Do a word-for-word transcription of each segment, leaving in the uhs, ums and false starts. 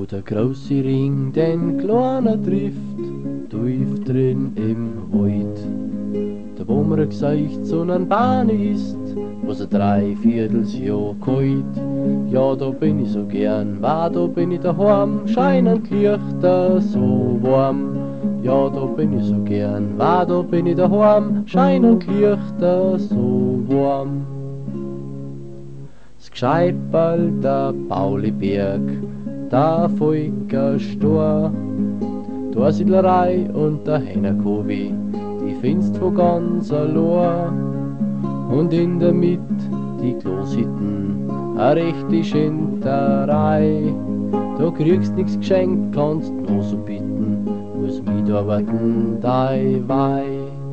Wo der große Ring den Kleinen trifft, tief drin im Wald. Da wo mir gesagt so ein Bahn ist, wo so drei Viertelsjahr kalt. Ja, da bin ich so gern, weil da bin ich daheim, scheinen die Lichter so warm. Ja, da bin ich so gern, weil da bin ich daheim, scheinen die Lichter so warm. Das Gscheiperl, der Pauliberg, der Volker Stor, der Siedlerei und der Hennerkowi, die findest von ganz allein. Und in der Mitte die Klositten, a rechte Schinterei. Da kriegst nix geschenkt, kannst nur so bitten, muss mitarbeiten dei Wei.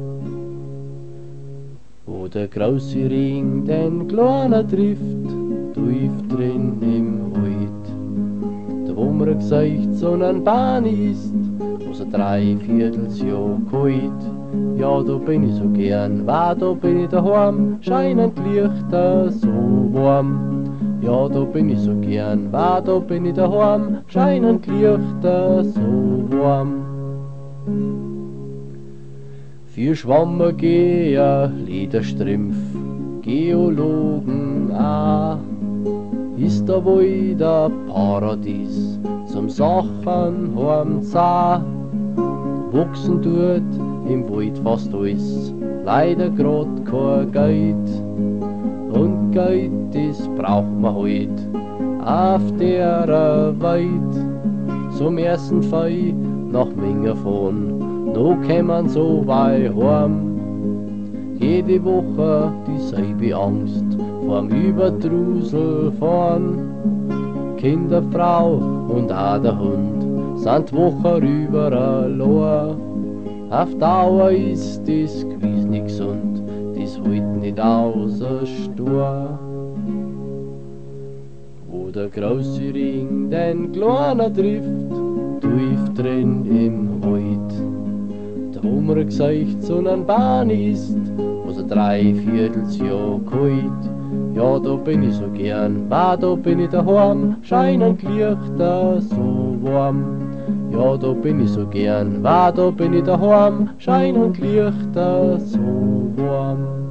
Wo der große Ring den Kleinen trifft, tief drin im Wald. Da wo mir gesagt so ein Bahn ist, wo so drei Viertelsjahr kalt. Ja, da bin ich so gern, weil da bin ich daheim, scheinen die Lichter so warm. Ja, da bin ich so gern, weil da bin ich daheim, scheinen die Lichter so warm. Für Schwammer geher Lederstrümpf, Geologen auch, ist da wohl der Paradies zum Sachen heimzah. Wachsen tut im Wald fast alles, leider grad kein Geld. Und Geld, das braucht man heut auf der Welt. Zum ersten Fall nach Minga fahren, no kämen so weit heim. Jede Woche dieselbe Angst vorm Übertrusel fahren. Kinder, Frau und auch der Hund sind die Woche rüber allein. Auf Dauer ist das gewiss nicht gesund, das hält nicht außer Stur. Wo der große Ring den Kleinen trifft, tief drin im Wald. Da wo mir gesagt so ein Bahn ist, wo so drei Viertelsjahr kalt. Ja, da bin ich so gern, weil da bin ich daheim, scheinen die Lichter so warm. Ja, da bin ich so gern, weil da bin ich daheim, scheinen die Lichter so warm.